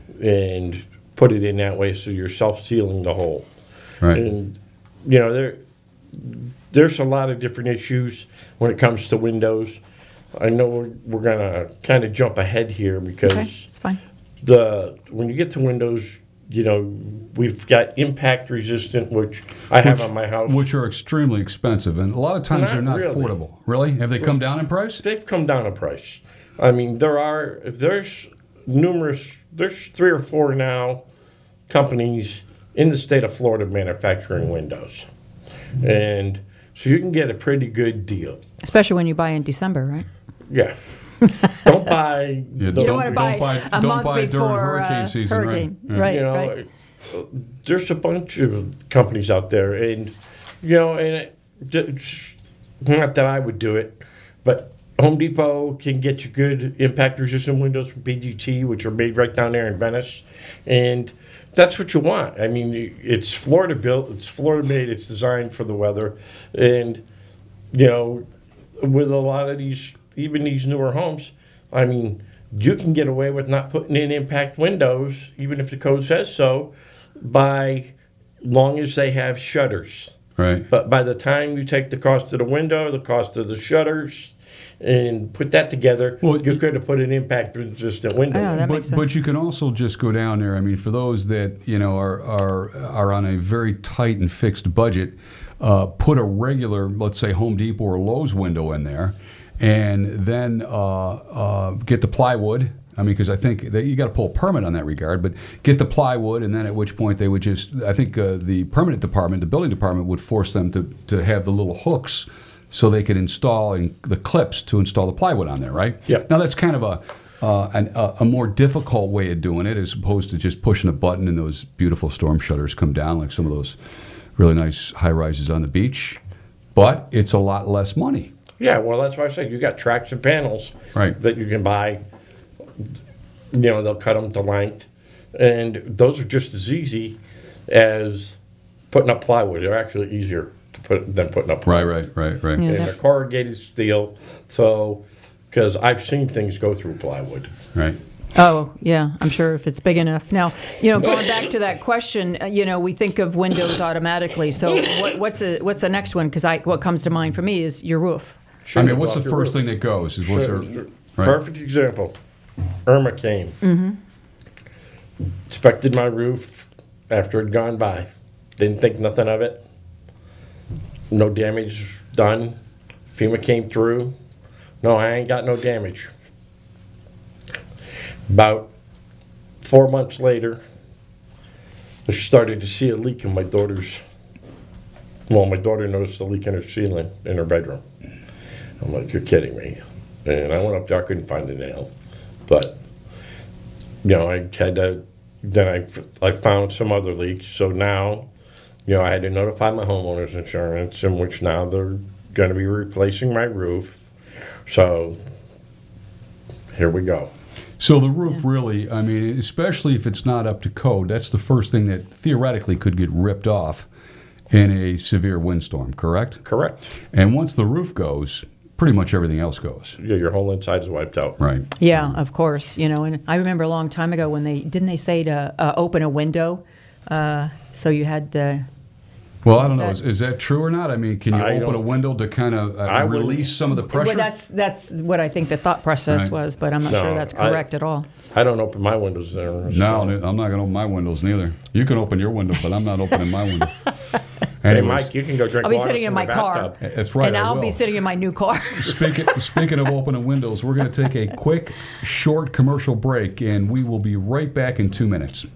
and put it in that way so you're self-sealing the hole. Right. And, you know, there there's a lot of different issues when it comes to windows. I know we're, we're going to kind of jump ahead here because Okay, it's fine. the when you get to windows, you know, we've got impact resistant, which I have Which- on my house. Which are extremely expensive, and a lot of times Not they're not really. affordable. Really? Have they come down in price? They've come down in price. I mean, there are there's numerous there's three or four now companies in the state of Florida manufacturing windows, and so you can get a pretty good deal. Especially when you buy in December, right? Yeah. Don't buy. Yeah, the- don't, don't wanna don't buy buy, a don't month buy during before, hurricane uh, season, hurricane. right? Right. you know, there's a bunch of companies out there, and you know, and it, j- not that I would do it, but Home Depot can get you good impact-resistant windows from P G T, which are made right down there in Venice, and that's what you want. I mean, it's Florida built, it's Florida made, it's designed for the weather, and you know, with a lot of these, even these newer homes, I mean, you can get away with not putting in impact windows, even if the code says so, by long as they have shutters. Right. But by the time you take the cost of the window, the cost of the shutters, and put that together, Well, you could have put an impact-resistant window. Oh, in. that but, makes sense. but you can also just go down there. I mean, for those that you know are are are on a very tight and fixed budget, uh, put a regular, let's say Home Depot or Lowe's window in there, and then uh, uh, get the plywood. I mean, because I think that you got to pull a permit on that regard, but get the plywood, and then at which point they would just, I think uh, the permanent department, the building department, would force them to, to have the little hooks so they could install in, the clips to install the plywood on there, right? Yeah. Now that's kind of a uh, an, a, a more difficult way of doing it as opposed to just pushing a button and those beautiful storm shutters come down like some of those really nice high rises on the beach. But it's a lot less money. Yeah, well, that's why I say you got traction panels Right. that you can buy. You know, they'll cut them to length, and those are just as easy as putting up plywood. They're actually easier to put than putting up Right, plywood. right, right, right. Yeah. And they're corrugated steel, so because I've seen things go through plywood. Right. Oh, yeah, I'm sure if it's big enough. Now, you know, going back to that question, uh, you know, we think of windows automatically. So what, what's the what's the next one? Because I what comes to mind for me is your roof. I mean, what's Off the your first roof. thing that goes? Is what's Sure. our, right. Perfect example. Irma came, Mm-hmm. inspected my roof after it had gone by. Didn't think nothing of it. No damage done. FEMA came through. No, I ain't got no damage. About four months later, I started to see a leak in my daughter's. Well, my daughter noticed a leak in her ceiling in her bedroom. I'm like, you're kidding me. And I went up there, I couldn't find a nail. But, you know, I had to, then I, I found some other leaks. So now, you know, I had to notify my homeowner's insurance, in which now they're going to be replacing my roof. So here we go. So the roof really, I mean, especially if it's not up to code, that's the first thing that theoretically could get ripped off in a severe windstorm, correct? Correct. And once the roof goes, pretty much everything else goes. Yeah, your whole inside is wiped out. Right. Yeah, of course. You know, and I remember a long time ago when they didn't they say to uh, open a window, uh, so you had the. Well, I don't Is know. that- Is, is that true or not? I mean, can you I open a don't- window to kind of uh, I wouldn't- release some of the pressure? Well, that's that's what I think the thought process Right. was, but I'm not No, sure that's I- correct at all. I don't open my windows there. No, I'm not going to open my windows neither. You can open your window, but I'm not opening my window. Hey, Anyways, Mike, you can go drink I'll be water sitting in from my the car. bathtub. That's right. And I I'll will. be sitting in my new car. Speaking, speaking of opening windows, we're going to take a quick, short commercial break, and we will be right back in two minutes.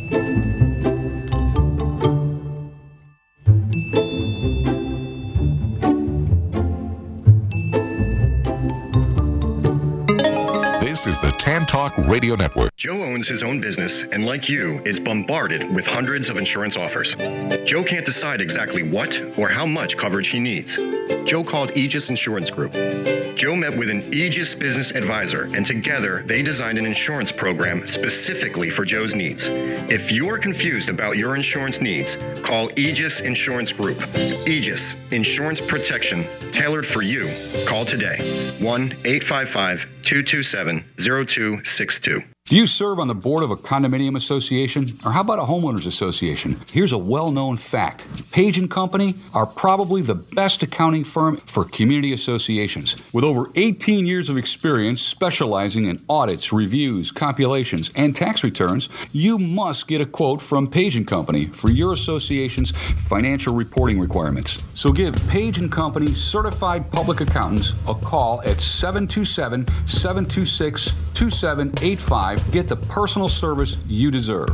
This is the Tan Talk Radio Network. Joe owns his own business and, like you, is bombarded with hundreds of insurance offers. Joe can't decide exactly what or how much coverage he needs. Joe called Aegis Insurance Group. Joe met with an Aegis business advisor, and together they designed an insurance program specifically for Joe's needs. If you're confused about your insurance needs, call Aegis Insurance Group. Aegis, insurance protection tailored for you. Call today. one eight five five, two two seven, zero two six two. Do you serve on the board of a condominium association? Or how about a homeowners association? Here's a well-known fact. Page and Company are probably the best accounting firm for community associations. With over eighteen years of experience specializing in audits, reviews, compilations, and tax returns, you must get a quote from Page and Company for your association's financial reporting requirements. So give Page and Company certified public accountants a call at seven two seven, seven two six, two seven eight five. Get the personal service you deserve.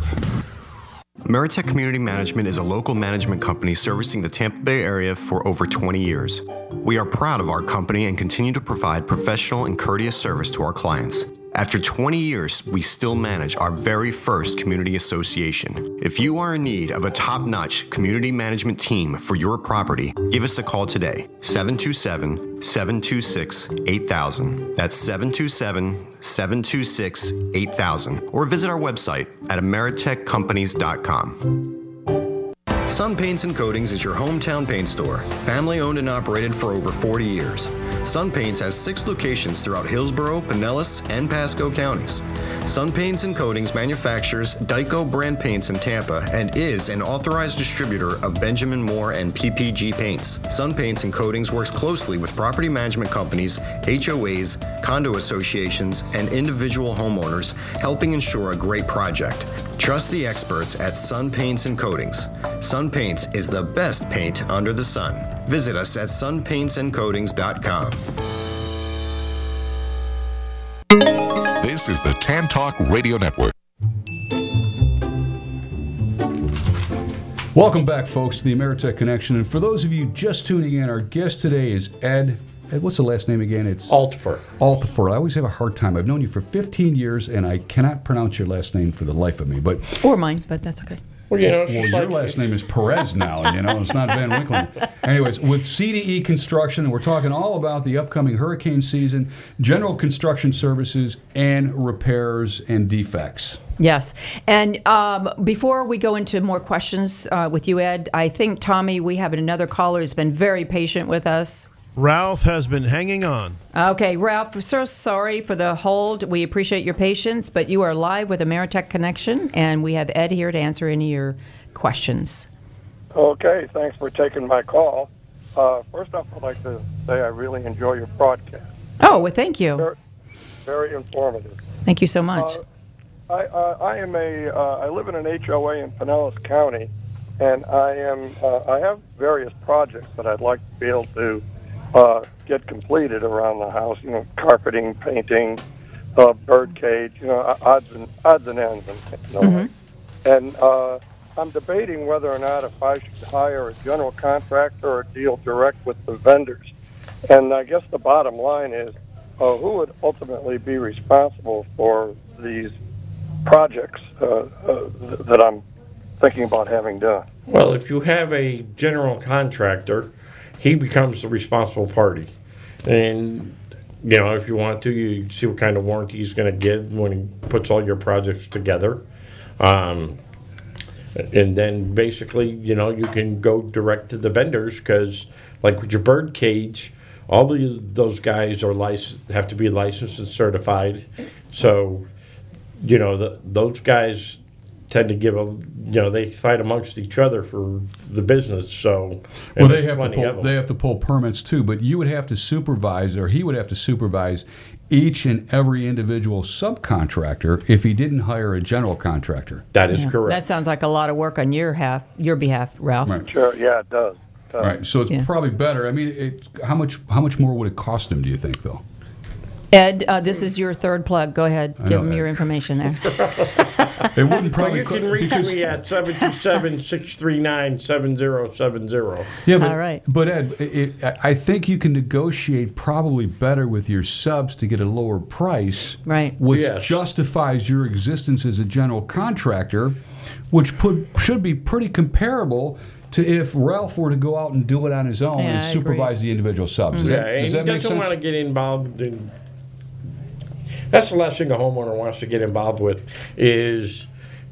Meritech Community Management is a local management company servicing the Tampa Bay area for over twenty years. We are proud of our company and continue to provide professional and courteous service to our clients. After twenty years, we still manage our very first community association. If you are in need of a top-notch community management team for your property, give us a call today, seven two seven, seven two six, eight thousand. That's seven two seven, seven two six, eight thousand. Or visit our website at ameritech companies dot com. Sun Paints and Coatings is your hometown paint store, family owned and operated for over forty years. Sun Paints has six locations throughout Hillsborough, Pinellas, and Pasco counties. Sun Paints and Coatings manufactures Dyco brand paints in Tampa and is an authorized distributor of Benjamin Moore and P P G paints. Sun Paints and Coatings works closely with property management companies, H O As, condo associations, and individual homeowners, helping ensure a great project. Trust the experts at Sun Paints and Coatings. Sun Paints is the best paint under the sun. Visit us at sun paints and coatings dot com. This is the Tan Talk Radio Network. Welcome back, folks, to the Ameritech Connection. And for those of you just tuning in, our guest today is Ed. Ed, what's the last name again? It's Altfer. Altfer. I always have a hard time. I've known you for fifteen years, and I cannot pronounce your last name for the life of me. But Or mine, but that's okay. Well, you know, it's well, just your like- last name is Perez now, you know, it's not Van Winklen. Anyways, with C D E Construction, we're talking all about the upcoming hurricane season, general construction services, and repairs and defects. Yes. And um, before we go into more questions uh, with you, Ed, I think, Tommy, we have another caller who's been very patient with us. Ralph has been hanging on. Okay, Ralph, we're so sorry for the hold. We appreciate your patience, but you are live with Ameritech Connection, and we have Ed here to answer any of your questions. Okay, thanks for taking my call. Uh, first off, I'd like to say I really enjoy your broadcast. Oh, well, thank you. Very, very informative. Thank you so much. Uh, I, uh, I am a, uh, I live in an H O A in Pinellas County, and I am, uh, I have various projects that I'd like to be able to uh, get completed around the house. You know, carpeting, painting, uh, bird cage. You know, odds and odds and ends, and you know, Mm-hmm. and uh, I'm debating whether or not if I should hire a general contractor or deal direct with the vendors. And I guess the bottom line is, uh, who would ultimately be responsible for these projects uh, uh, th- that I'm thinking about having done? Well, if you have a general contractor, he becomes the responsible party. And, you know, if you want to, you see what kind of warranty he's going to get when he puts all your projects together. Um, and then basically, you know, you can go direct to the vendors because, like with your bird cage, all the, those guys are licensed, have to be licensed and certified. So, you know, the, those guys tend to give a, you know, they fight amongst each other for the business. So, well, they have to pull, they have to pull permits too. But you would have to supervise, or he would have to supervise each and every individual subcontractor if he didn't hire a general contractor. That is Yeah. correct. That sounds like a lot of work on your half, your behalf, Ralph. Right. Sure, yeah, it does. It does. Right. So it's Yeah. probably better. I mean, it, how much how much more would it cost him? Do you think, though? Ed, uh, this is your third plug. Go ahead. I Give know, him Ed. your information there. It wouldn't Well, probably. you can co- reach because- me at seven two seven, six three nine, seven zero seven zero. Yeah, but, All right. but Ed, it, I think you can negotiate probably better with your subs to get a lower price, Right. which Yes. justifies your existence as a general contractor, which put, should be pretty comparable to if Ralph were to go out and do it on his own Yeah, and I supervise the individual subs. Does Yeah, that, and does he that make doesn't want to sense? get involved in. That's the last thing a homeowner wants to get involved with is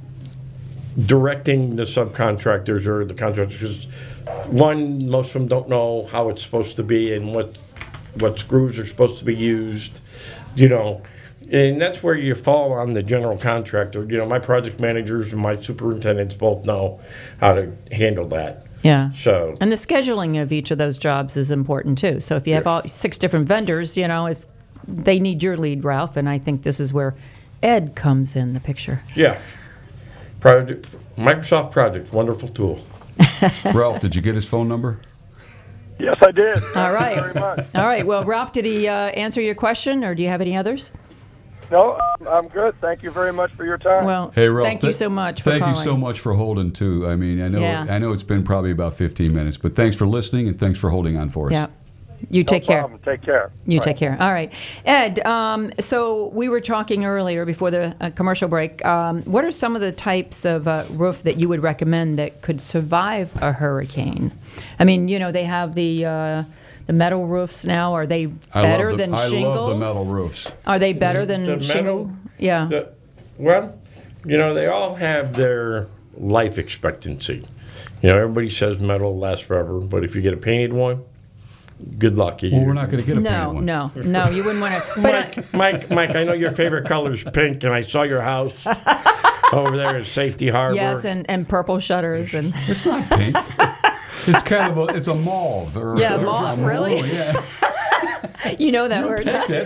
directing the subcontractors or the contractors. 'Cause one, most of them don't know how it's supposed to be and what what screws are supposed to be used, you know. And that's where you fall on the general contractor. You know, my project managers and my superintendents both know how to handle that. Yeah. So, And the scheduling of each of those jobs is important too. So if you have all six different vendors, you know, it's, they need your lead, Ralph, and I think this is where Ed comes in the picture. yeah. Project, Microsoft Project, wonderful tool. Ralph, did you get his phone number? Yes, I did. All right. Thank you very much. All right. Well, Ralph, did he uh, answer your question, or do you have any others? No, I'm- I'm good. Thank you very much for your time. Well, Hey, Ralph. thank you th- so much for Thank calling. you so much for holding too. I mean, I know Yeah. I know it's been probably about fifteen minutes, but thanks for listening and thanks for holding on for us. Yeah. You take no care. problem. Take care. You All take care. All right. Ed, um, so we were talking earlier before the uh, commercial break. Um, what are some of the types of uh, roof that you would recommend that could survive a hurricane? I mean, you know, they have the uh, the metal roofs now. Are they I better love the, than I shingles? love the metal roofs. Are they better than The shingle? metal- Yeah. The, well, you know, they all have their life expectancy. You know, everybody says metal lasts forever, but if you get a painted one, good luck. Well, we're not going to get a painted no, one. no, no. You wouldn't want to. But I, Mike, Mike, Mike, I know your favorite color is pink, and I saw your house over there at Safety Harbor. yes, and, and purple shutters and. It's not pink. It's kind of a, it's a mauve. Or, Yeah, or- mauve, or- really? Yeah. You know that You word. picked it.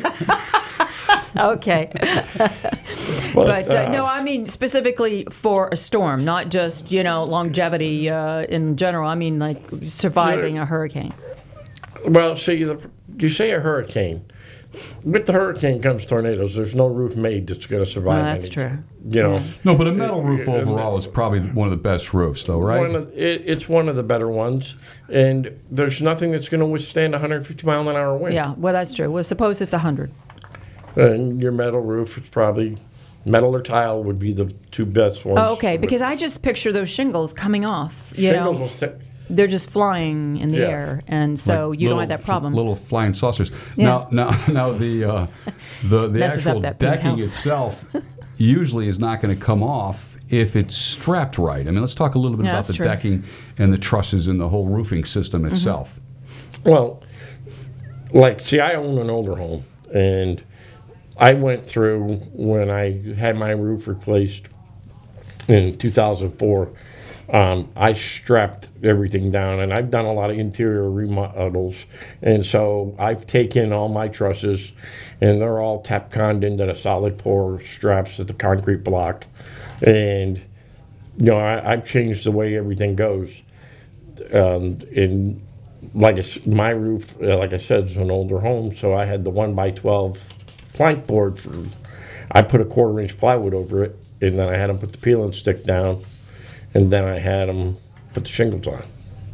Okay. Well, but uh, uh, no, I mean specifically for a storm, not just, you know, longevity uh, in general. I mean like surviving a hurricane. Well, see, the, you say a hurricane. With the hurricane comes tornadoes. There's no roof made that's going to survive. Well, that's any- true. You know. No, but a metal roof Uh, uh, overall is probably one of the best roofs, though, right? One of, it, it's one of the better ones, and there's nothing that's going to withstand one hundred fifty mile an hour wind. Yeah, well, that's true. Well, suppose it's one hundred. And your metal roof, it's probably metal or tile would be the two best ones. Oh, okay, because I just picture those shingles coming off. You Shingles know, will ta- they're just flying in the Yeah. air, and so Like you don't little- have that problem. Little flying saucers. Yeah. Now, now, now the uh, the the Messes up actual that pink decking house. itself usually is not going to come off if it's strapped right. I mean, let's talk a little bit Yeah, about that's the true. decking and the trusses and the whole roofing system Mm-hmm. itself. Well, like, see, I own an older home, and I went through when I had my roof replaced in two thousand four. Um, I strapped everything down, and I've done a lot of interior remodels, and so I've taken all my trusses, and they're all Tapconned into the solid pour straps at the concrete block, and you know I, I've changed the way everything goes. Um, in like I s my roof, uh, like I said, is an older home, so I had the one by twelve plank board. For, I put a quarter inch plywood over it, and then I had them put the peel and stick down, and then I had them put the shingles on.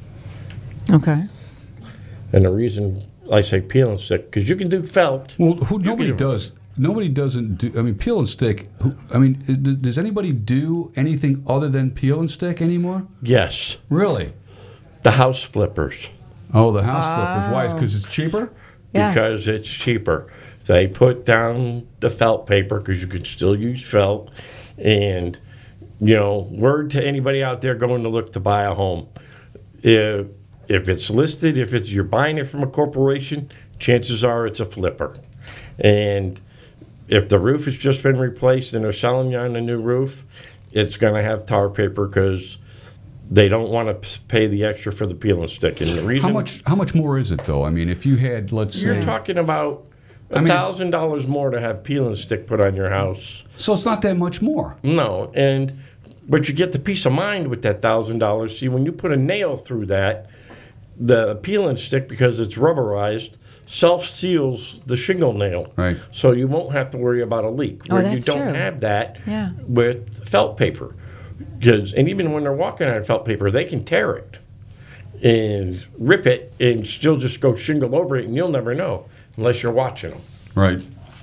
Okay. And the reason I say peel and stick, because you can do felt. Well, who, You nobody can- does. Nobody doesn't do. I mean, peel and stick. Who, I mean, i- does anybody do anything other than peel and stick anymore? Yes, Really? the house flippers. Oh, the house flippers. Why? Because it's cheaper. Yes. Because it's cheaper. They put down the felt paper because you can still use felt. And, you know, word to anybody out there going to look to buy a home. If if it's listed, if it's you're buying it from a corporation, chances are it's a flipper. And if the roof has just been replaced and they're selling you on a new roof, it's going to have tar paper because they don't want to pay the extra for the peel and stick. And the reason How much How much more is it, though? I mean, if you had, let's you're say... talking about I mean, a thousand dollars more to have peel and stick put on your house. So it's not that much more. No, and but you get the peace of mind with that thousand dollars. See, when you put a nail through that, the peel and stick, because it's rubberized, self-seals the shingle nail. Right. So you won't have to worry about a leak. Oh, where that's you don't true. have that Yeah. with felt paper. 'Cause- and even when they're walking on felt paper, they can tear it and rip it and still just go shingle over it, and you'll never know unless you're watching them. Right.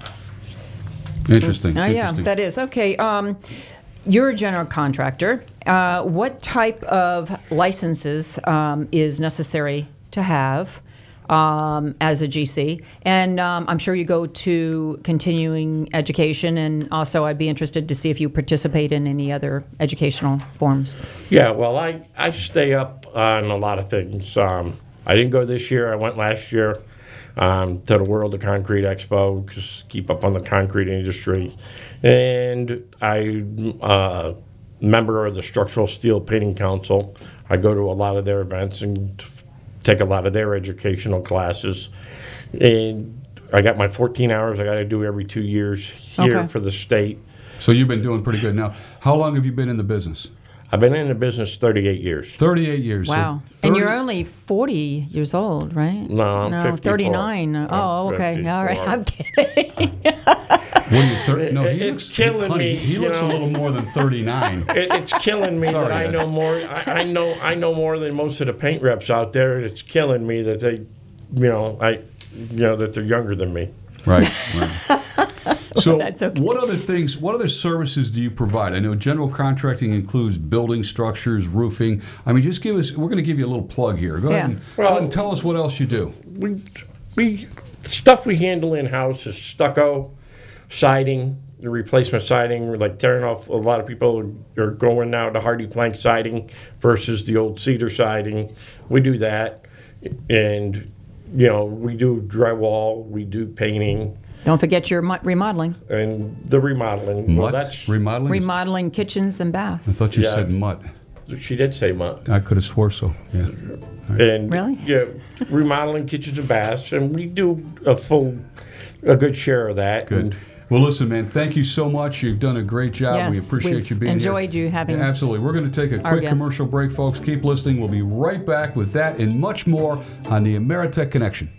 Interesting. Oh, yeah, Interesting. that is. Okay. Um, you're a general contractor. Uh, what type of licenses um, is necessary to have um, as a G C? And um, I'm sure you go to continuing education, and also I'd be interested to see if you participate in any other educational forms. Yeah, well, I, I stay up on a lot of things. Um, I didn't go this year. I went last year um, to the World of Concrete Expo, just keep up on the concrete industry. And I'm a member of the Structural Steel Painting Council. I go to a lot of their events and take a lot of their educational classes. And I got my fourteen hours I got to do every two years here Okay. for the state. So you've been doing pretty good. Now, how long have you been in the business? I've been in the business thirty-eight years. thirty-eight years. So Wow. thirty And you're only forty years old, right? No, I'm no, fifty-four. thirty-nine. I'm Oh, okay. All right. fifty-four. I'm kidding. What are you, thirty? No, he It's looks, killing honey, me, He you looks know. a little more than thirty-nine. It, it's killing me Sorry, that I Ed. know more. I, I know I know more than most of the paint reps out there. It's killing me that they, you know, I, you know, that they're younger than me. Right. right. So, That's okay. what other things, what other services do you provide? I know general contracting includes building structures, roofing. I mean, just give us, we're going to give you a little plug here. Go ahead, Yeah. and, go ahead and tell us what else you do. We, we, the stuff we handle in house is stucco, siding, the replacement siding. We're like tearing off. A lot of people are going now to hardy plank siding versus the old cedar siding. We do that, and you know, we do drywall, we do painting. Don't forget your mu- remodeling. And the remodeling. Mutt? Well, that's Remodeling? Remodeling kitchens and I baths. thought you Yeah. said mutt. She did say mutt. I could have swore so. Yeah. And Really? yeah, remodeling kitchens and baths, and we do a full, a good share of that. Good. And Well, listen, man, thank you so much. You've done a great job. we Yes, appreciate we've you being enjoyed here. you having Yeah, absolutely. We're going to take a our quick guests. commercial break, folks. Keep listening. We'll be right back with that and much more on the Ameritech Connection.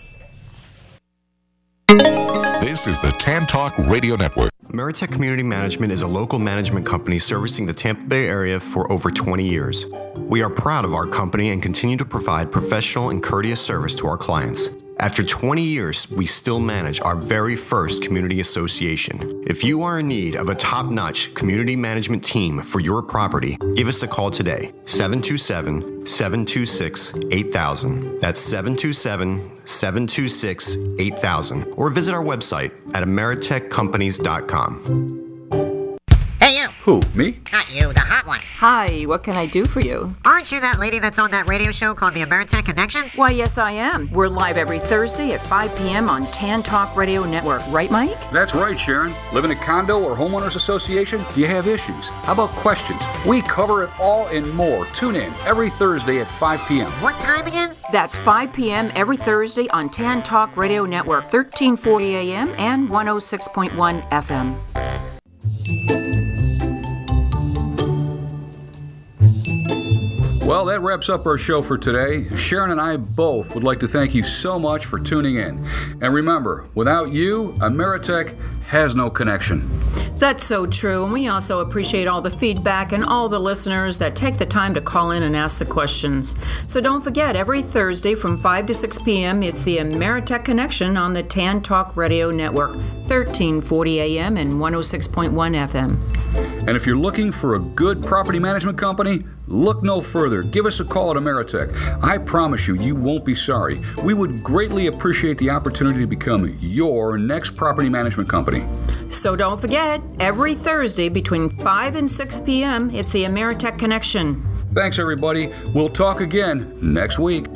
This is the Tan Talk Radio Network. Ameritech Community Management is a local management company servicing the Tampa Bay area for over twenty years. We are proud of our company and continue to provide professional and courteous service to our clients. After twenty years, we still manage our very first community association. If you are in need of a top-notch community management team for your property, give us a call today, seven two seven, seven two six, eight thousand. That's seven two seven, seven two six, eight thousand. Or visit our website at ameritech companies dot com. Hey, you. Who, me? Not you, the hot one. Hi, what can I do for you? Aren't you that lady that's on that radio show called the Ameritech Connection? Why, yes, I am. We're live every Thursday at five p.m. on Tan Talk Radio Network. Right, Mike? That's right, Sharon. Live in a condo or homeowners association? Do you have issues? How about questions? We cover it all and more. Tune in every Thursday at five p.m. What time again? That's five p.m. every Thursday on Tan Talk Radio Network, thirteen forty a.m. and one oh six point one F M. Well, that wraps up our show for today. Sharon and I both would like to thank you so much for tuning in. And remember, without you, Ameritech has no connection. That's so true, and we also appreciate all the feedback and all the listeners that take the time to call in and ask the questions. So don't forget, every Thursday from five to six p.m., it's the Ameritech Connection on the Tan Talk Radio Network, thirteen forty a.m. and one oh six point one F M. And if you're looking for a good property management company, look no further. Give us a call at Ameritech. I promise you, you won't be sorry. We would greatly appreciate the opportunity to become your next property management company. So don't forget, every Thursday between five and six p.m., it's the Ameritech Connection. Thanks, everybody. We'll talk again next week.